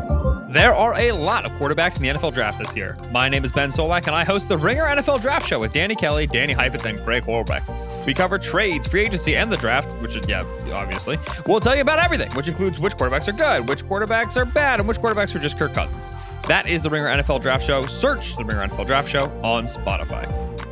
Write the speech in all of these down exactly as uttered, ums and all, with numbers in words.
There are a lot of quarterbacks in the N F L draft this year. My name is Ben Solak, and I host the Ringer N F L Draft Show with Danny Kelly, Danny Heifetz, and Greg Horlbeck. We cover trades, free agency, and the draft, which is, yeah, obviously. We'll tell you about everything, which includes which quarterbacks are good, which quarterbacks are bad, and which quarterbacks are just Kirk Cousins. That is the Ringer N F L Draft Show. Search the Ringer N F L Draft Show on Spotify.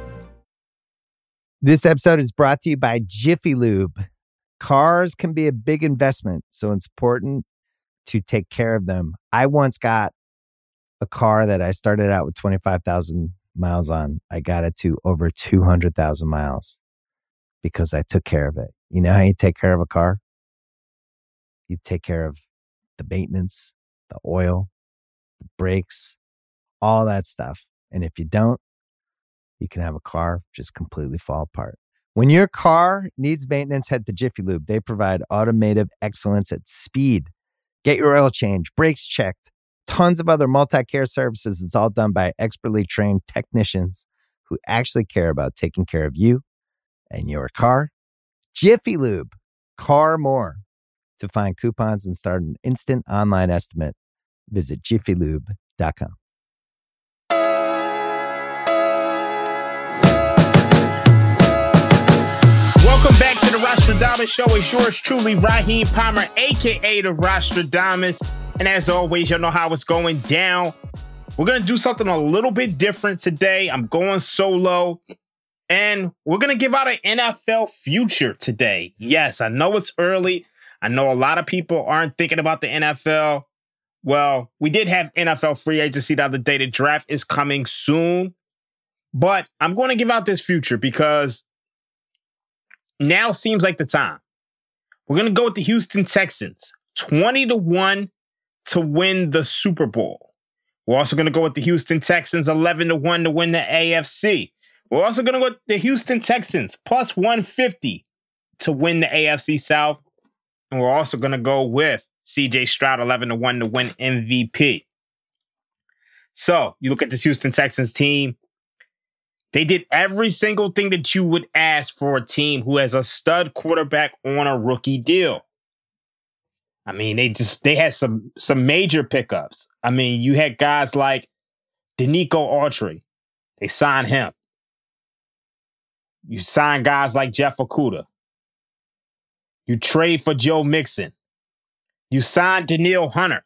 This episode is brought to you by Jiffy Lube. Cars can be a big investment, so it's important to take care of them. I once got a car that I started out with twenty-five thousand miles on. I got it to over two hundred thousand miles because I took care of it. You know how you take care of a car? You take care of the maintenance, the oil, the brakes, all that stuff. And if you don't, you can have a car just completely fall apart. When your car needs maintenance, head to Jiffy Lube. They provide automotive excellence at speed. Get your oil change, brakes checked, tons of other multi-care services. It's all done by expertly trained technicians who actually care about taking care of you and your car. Jiffy Lube, car more. To find coupons and start an instant online estimate, visit jiffy lube dot com. Welcome back to the Rostradamus Show. It's yours truly, Raheem Palmer, a k a the Rostradamus. And as always, y'all know how it's going down. We're going to do something a little bit different today. I'm going solo. And we're going to give out an N F L future today. Yes, I know it's early. I know a lot of people aren't thinking about the N F L. Well, we did have N F L free agency the other day. The draft is coming soon. But I'm going to give out this future because now seems like the time. We're going to go with the Houston Texans, twenty to one to win the Super Bowl. We're also going to go with the Houston Texans, eleven to one to win the A F C. We're also going to go with the Houston Texans, plus one fifty to win the A F C South. And we're also going to go with C J Stroud, eleven to one to win M V P. So you look at this Houston Texans team. They did every single thing that you would ask for a team who has a stud quarterback on a rookie deal. I mean, they just they had some some major pickups. I mean, you had guys like Denico Autry. They signed him. You sign guys like Jeff Okudah. You trade for Joe Mixon. You signed Danielle Hunter.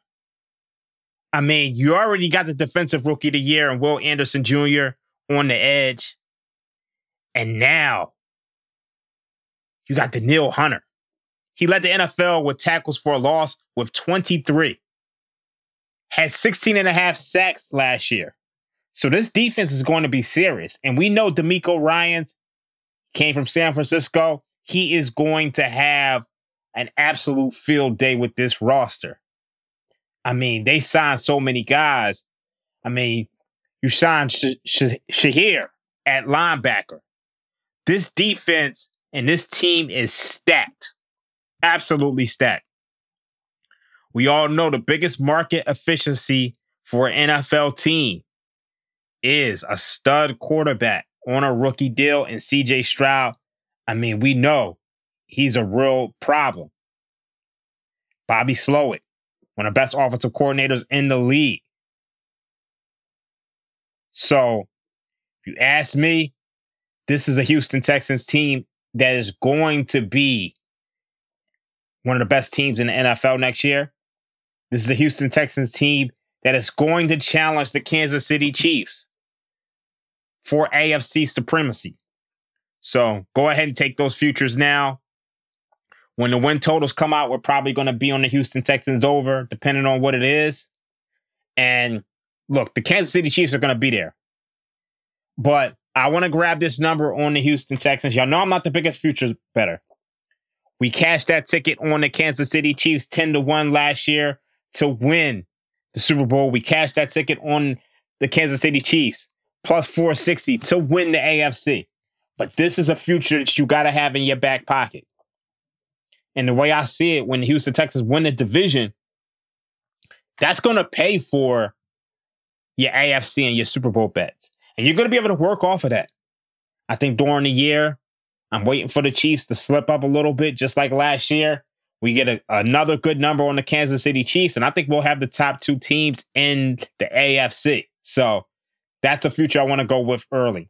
I mean, you already got the defensive rookie of the year and Will Anderson Junior on the edge. And now you got Danielle Hunter. He led the N F L with tackles for a loss with twenty-three. Had sixteen and a half sacks last year. So this defense is going to be serious. And we know DeMeco Ryans came from San Francisco. He is going to have an absolute field day with this roster. I mean, they signed so many guys. I mean, you signed Sh- Sh- Shahir at linebacker. This defense and this team is stacked. Absolutely stacked. We all know the biggest market efficiency for an N F L team is a stud quarterback on a rookie deal, and C J Stroud. I mean, we know he's a real problem. Bobby Slowick, one of the best offensive coordinators in the league. So, if you ask me, this is a Houston Texans team that is going to be one of the best teams in the N F L next year. This is a Houston Texans team that is going to challenge the Kansas City Chiefs for A F C supremacy. So go ahead and take those futures now. When the win totals come out, we're probably going to be on the Houston Texans over, depending on what it is. And look, the Kansas City Chiefs are going to be there. But I want to grab this number on the Houston Texans. Y'all know I'm not the biggest futures bettor. We cashed that ticket on the Kansas City Chiefs ten to one last year to win the Super Bowl. We cashed that ticket on the Kansas City Chiefs plus four sixty to win the A F C. But this is a future that you got to have in your back pocket. And the way I see it, when the Houston Texans win the division, that's going to pay for your A F C and your Super Bowl bets. And you're going to be able to work off of that. I think during the year, I'm waiting for the Chiefs to slip up a little bit, just like last year. We get a, another good number on the Kansas City Chiefs, and I think we'll have the top two teams in the A F C. So that's a future I want to go with early.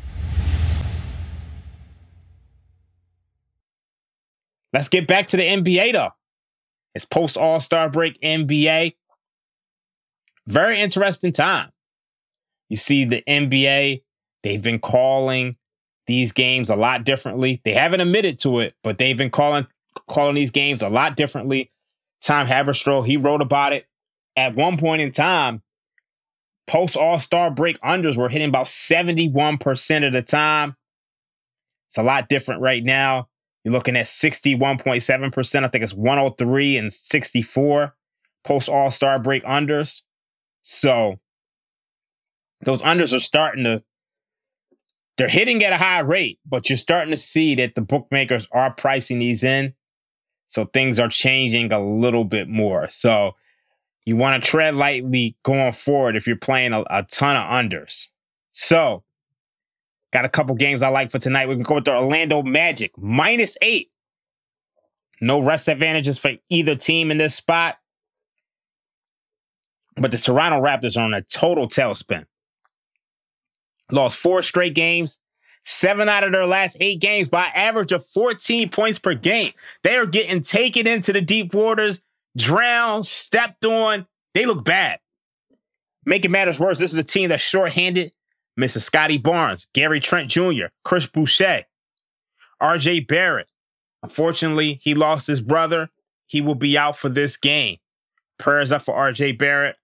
Let's get back to the N B A, though. It's post All-Star break N B A. Very interesting time. You see the N B A, they've been calling these games a lot differently. They haven't admitted to it, but they've been calling calling these games a lot differently. Tom Haberstroh, he wrote about it. At one point in time, post All-Star break unders were hitting about seventy-one percent of the time. It's a lot different right now. You're looking at sixty-one point seven percent. I think it's one oh three and sixty-four post All-Star break unders. So those unders are starting to, they're hitting at a high rate, but you're starting to see that the bookmakers are pricing these in. So things are changing a little bit more. So you want to tread lightly going forward if you're playing a, a ton of unders. So got a couple games I like for tonight. We can go with the Orlando Magic, minus eight. No rest advantages for either team in this spot. But the Toronto Raptors are on a total tailspin. Lost four straight games. Seven out of their last eight games by average of fourteen points per game. They are getting taken into the deep waters, drowned, stepped on. They look bad. Making matters worse, this is a team that's shorthanded. Missus Scotty Barnes, Gary Trent Junior, Chris Boucher, R J Barrett. Unfortunately, he lost his brother. He will be out for this game. Prayers up for R J Barrett.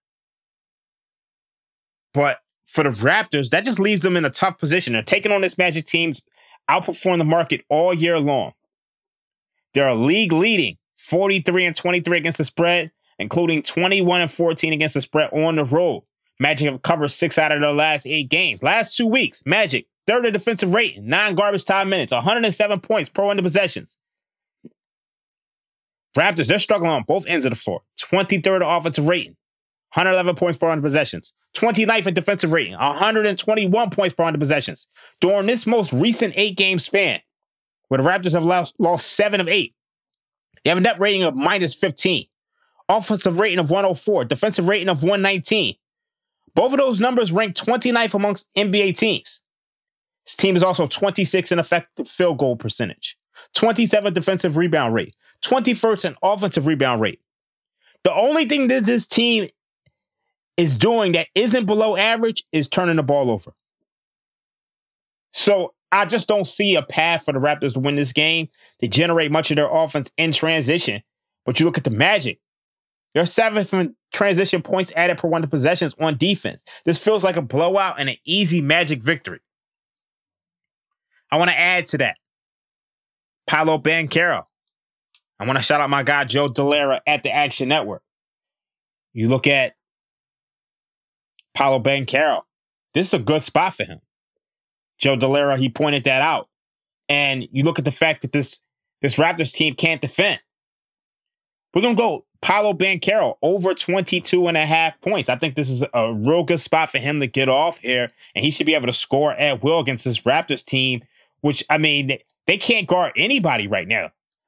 But for the Raptors, that just leaves them in a tough position. They're taking on this Magic teams, outperform the market all year long. They're a league leading forty-three and twenty-three against the spread, including twenty-one and fourteen against the spread on the road. Magic have covered six out of their last eight games. Last two weeks, Magic, third in defensive rating, nine garbage time minutes, one hundred seven points per one hundred possessions. Raptors, they're struggling on both ends of the floor. twenty-third offensive rating, one hundred eleven points per one hundred possessions. twenty-ninth in defensive rating, one hundred twenty-one points per one hundred possessions. During this most recent eight-game span, where the Raptors have lost, lost seven of eight, they have a net rating of minus fifteen. Offensive rating of one oh four, defensive rating of one nineteen. Both of those numbers rank twenty-ninth amongst N B A teams. This team is also twenty-sixth in effective field goal percentage, twenty-seventh defensive rebound rate, twenty-first in offensive rebound rate. The only thing that this team is doing that isn't below average is turning the ball over. So I just don't see a path for the Raptors to win this game. They generate much of their offense in transition. But you look at the Magic, they're seventh in transition points added per one hundred possessions on defense. This feels like a blowout and an easy Magic victory. I want to add to that Paolo Banchero. I want to shout out my guy Joe Delera at the Action Network. You look at Paolo Banchero. This is a good spot for him. Joe Delera, he pointed that out. And you look at the fact that this, this Raptors team can't defend. We're going to go Paolo Banchero over twenty-two and a half points. I think this is a real good spot for him to get off here. And he should be able to score at will against this Raptors team, which, I mean, they, they can't guard anybody right now.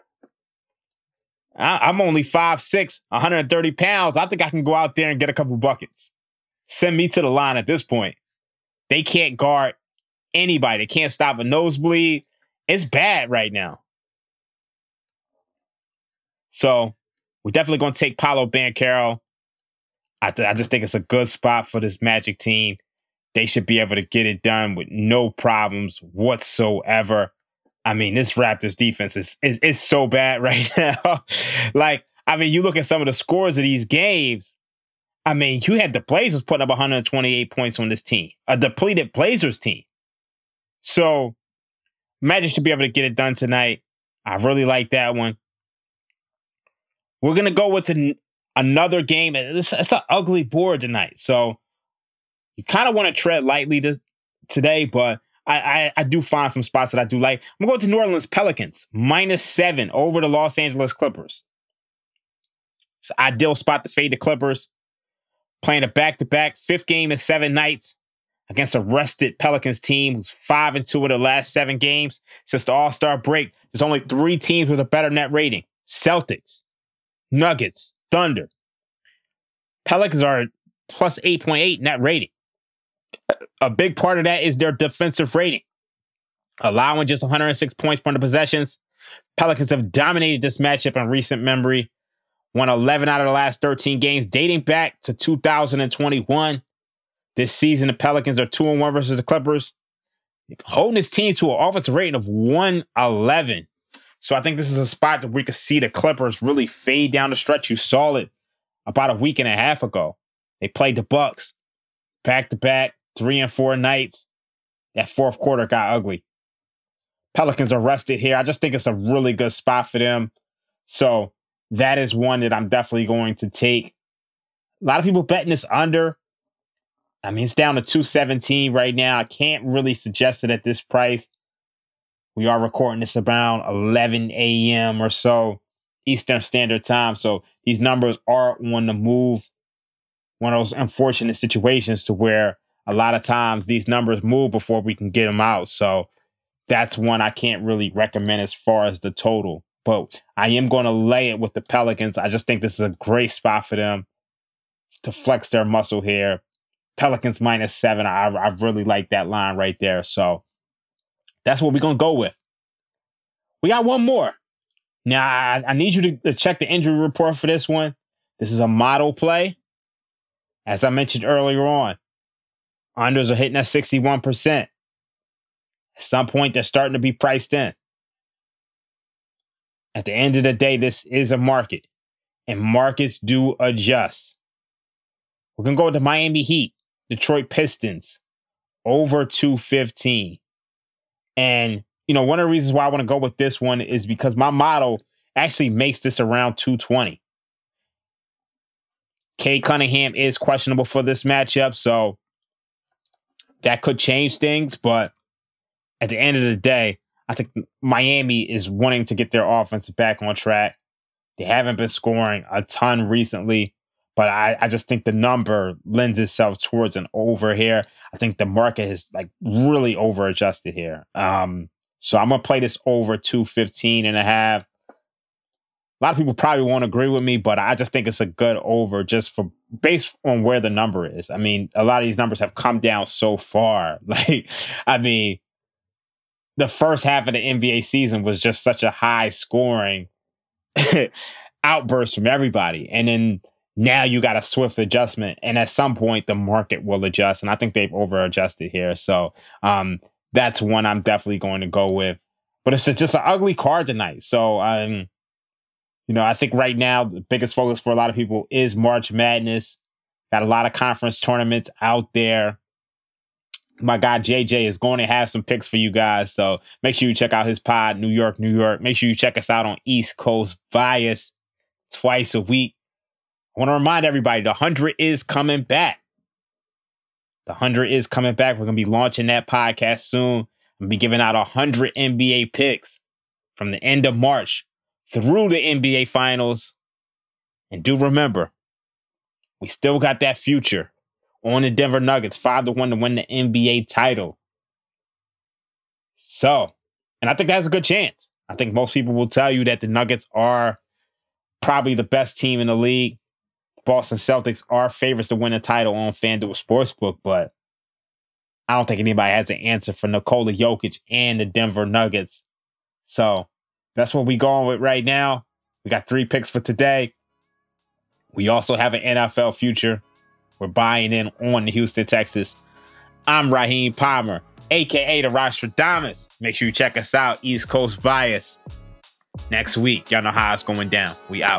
I, I'm only five six, one hundred thirty pounds. I think I can go out there and get a couple buckets. Send me to the line at this point. They can't guard anybody. They can't stop a nosebleed. It's bad right now. So we're definitely going to take Paolo Banchero. I, th- I just think it's a good spot for this Magic team. They should be able to get it done with no problems whatsoever. I mean, this Raptors defense is, is, is so bad right now. Like, I mean, you look at some of the scores of these games. I mean, you had the Blazers putting up one hundred twenty-eight points on this team, a depleted Blazers team. So Magic should be able to get it done tonight. I really like that one. We're going to go with an, another game. It's, it's an ugly board tonight. So you kind of want to tread lightly this, today, but I, I, I do find some spots that I do like. I'm going to go to New Orleans Pelicans, minus seven over the Los Angeles Clippers. It's an ideal spot to fade the Clippers. Playing a back-to-back, fifth game in seven nights against a rested Pelicans team who's five and two of the last seven games. Since the All-Star break, there's only three teams with a better net rating. Celtics, Nuggets, Thunder. Pelicans are plus eight point eight net rating. A big part of that is their defensive rating, allowing just one hundred six points per possessions. Pelicans have dominated this matchup in recent memory, won eleven out of the last thirteen games, dating back to two thousand twenty-one. This season, the Pelicans are two and one versus the Clippers, holding this team to an offensive rating of one eleven. So I think this is a spot that we could see the Clippers really fade down the stretch. You saw it about a week and a half ago. They played the Bucks back-to-back, three and four nights. That fourth quarter got ugly. Pelicans are rested here. I just think it's a really good spot for them. So that is one that I'm definitely going to take. A lot of people betting this under. I mean, it's down to two seventeen right now. I can't really suggest it at this price. We are recording this around eleven a.m. or so Eastern Standard Time. So these numbers are on the move. One of those unfortunate situations to where a lot of times these numbers move before we can get them out. So that's one I can't really recommend as far as the total. But I am going to lay it with the Pelicans. I just think this is a great spot for them to flex their muscle here. Pelicans minus seven. I, I really like that line right there. So that's what we're going to go with. We got one more. Now, I, I need you to, to check the injury report for this one. This is a model play. As I mentioned earlier on, unders are hitting at sixty-one percent. At some point, they're starting to be priced in. At the end of the day, this is a market, and markets do adjust. We're going to go with the Miami Heat, Detroit Pistons, over two fifteen. And, you know, one of the reasons why I want to go with this one is because my model actually makes this around two twenty. Cade Cunningham is questionable for this matchup, so that could change things. But at the end of the day, I think Miami is wanting to get their offense back on track. They haven't been scoring a ton recently, but I, I just think the number lends itself towards an over here. I think the market has like really over adjusted here. Um, so I'm going to play this over two fifteen and a half. A lot of people probably won't agree with me, but I just think it's a good over just for based on where the number is. I mean, a lot of these numbers have come down so far. Like, I mean, the first half of the N B A season was just such a high scoring outburst from everybody. And then now you got a swift adjustment. And at some point, the market will adjust. And I think they've over adjusted here. So um, that's one I'm definitely going to go with. But it's just an ugly card tonight. So, um, you know, I think right now the biggest focus for a lot of people is March Madness. Got a lot of conference tournaments out there. My guy J J is going to have some picks for you guys. So make sure you check out his pod, New York, New York. Make sure you check us out on East Coast Bias twice a week. I want to remind everybody the one hundred is coming back. The one hundred is coming back. We're going to be launching that podcast soon. I'm going to be giving out one hundred N B A picks from the end of March through the N B A Finals. And do remember, we still got that future on the Denver Nuggets, five to one to win the N B A title. So, and I think that's a good chance. I think most people will tell you that the Nuggets are probably the best team in the league. The Boston Celtics are favorites to win the title on FanDuel Sportsbook, but I don't think anybody has an answer for Nikola Jokic and the Denver Nuggets. So, that's what we're going with right now. We got three picks for today. We also have an N F L future. We're buying in on the Houston Texans. I'm Raheem Palmer, a k a the Rostradamus. Make sure you check us out, East Coast Bias. Next week, y'all know how it's going down. We out.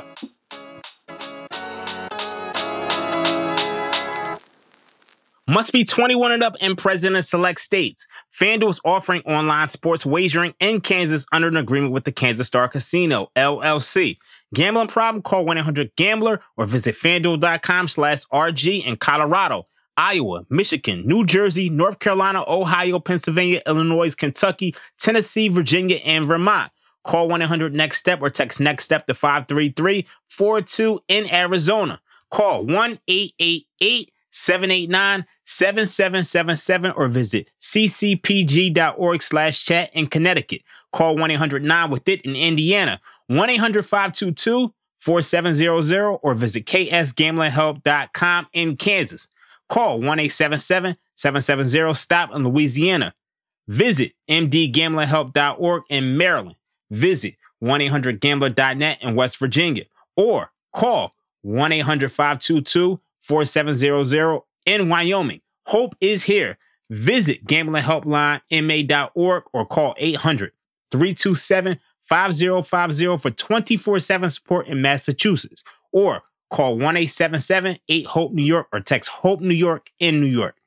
Must be twenty-one and up and present in select states. FanDuel is offering online sports wagering in Kansas under an agreement with the Kansas Star Casino, L L C. Gambling problem? Call one eight hundred gambler or visit FanDuel.com slash RG in Colorado, Iowa, Michigan, New Jersey, North Carolina, Ohio, Pennsylvania, Illinois, Kentucky, Tennessee, Virginia, and Vermont. Call one eight hundred next step or text NEXTSTEP to five three three four two in Arizona. Call one eight eight eight seven eight nine seven seven seven seven or visit ccpg.org slash chat in Connecticut. Call one eight hundred nine with it in Indiana. one eight hundred five two two four seven zero zero or visit k s gambling help dot com in Kansas. Call one eight seven seven seven seven zero stop in Louisiana. Visit m d gambling help dot org in Maryland. Visit one eight hundred gambler dot net in West Virginia. Or call one eight hundred five two two four seven zero zero in Wyoming. Hope is here. Visit gambling helpline m a dot org or call eight hundred three two seven five zero five zero for twenty-four seven support in Massachusetts. Or call one eight seven seven eight hope New York or text HOPE New York in New York.